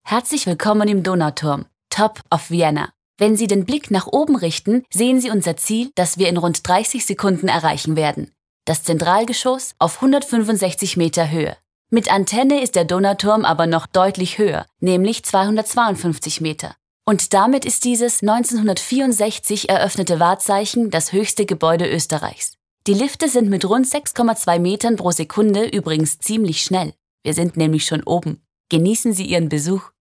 Herzlich willkommen im Donauturm, Top of Vienna. Wenn Sie den Blick nach oben richten, sehen Sie unser Ziel, das wir in rund 30 Sekunden erreichen werden. Das Zentralgeschoss auf 165 Meter Höhe. Mit Antenne ist der Donauturm aber noch deutlich höher, nämlich 252 Meter. Und damit ist dieses 1964 eröffnete Wahrzeichen das höchste Gebäude Österreichs. Die Lifte sind mit rund 6,2 Metern pro Sekunde übrigens ziemlich schnell. Wir sind nämlich schon oben. Genießen Sie Ihren Besuch.